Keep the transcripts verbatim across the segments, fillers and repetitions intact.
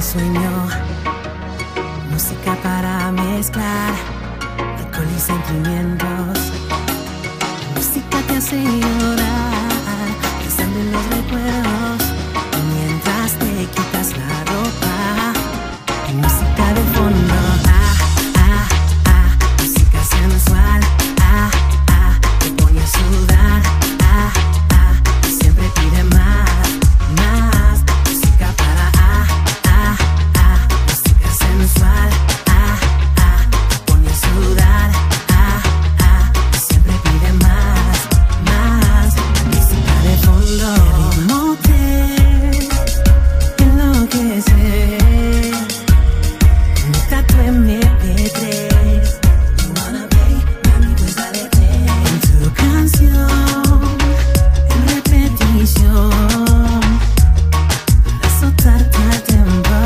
sueño, música para mezclar alcohol y sentimientos, música que hace llorar, pensando en los recuerdos, mientras te quitas la ropa, y música de fondo, ah, ah, ah, música sensual, ah, ah, te pone a sudar, ah, ah, y siempre pide más, más, música para, ah, ah, ah, música sensual, ah, ah, te pone a sudar, ah, ah, y siempre pide más, más, música de fondo, el ritmo te enloquece. Tu eme pe tres, you wanna play, mami, pues dale play. En tu canción, en repetición, azotarte al tiempo.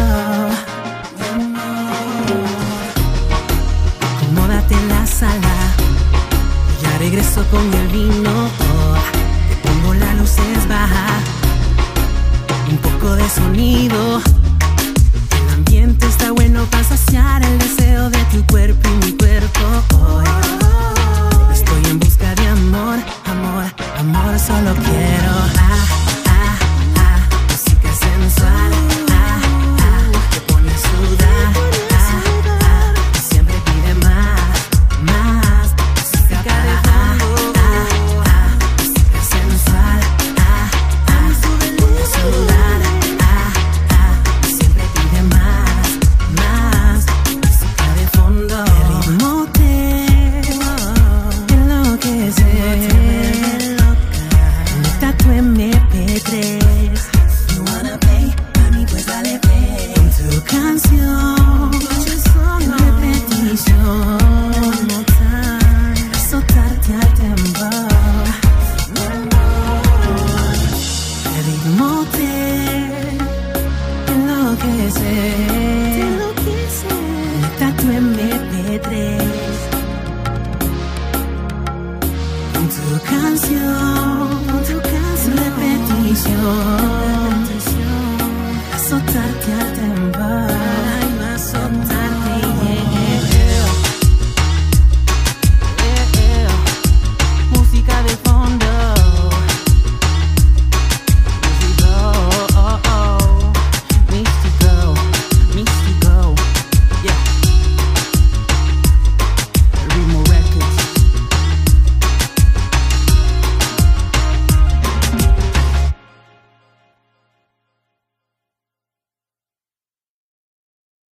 Acomódate en la sala, ya regreso con el vino. Te pongo las luces bajas, un poco de sonido. El ambiente está bueno para saciar el deseo de tu cuerpo y mi cuerpo hoy. Estoy en busca de amor, amor, amor, solo quiero ah, ah, ah, música sensual, ah, ah, te pone a sudar, ah, ah, y siempre pide más, más, música para ah, ah, ah, música sensual, ah, ah, te pone a sudar, ah, ah, y siempre pide más, más, música de fondo, el ritmo te enloquece, conecta tu eme pe tres, you wanna play, mami, pues dale play, con tu canción, en repetición, azotarte al tiempo, el ritmo te enloquece, conecta tu eme pe tres, con tu canción, en repetición.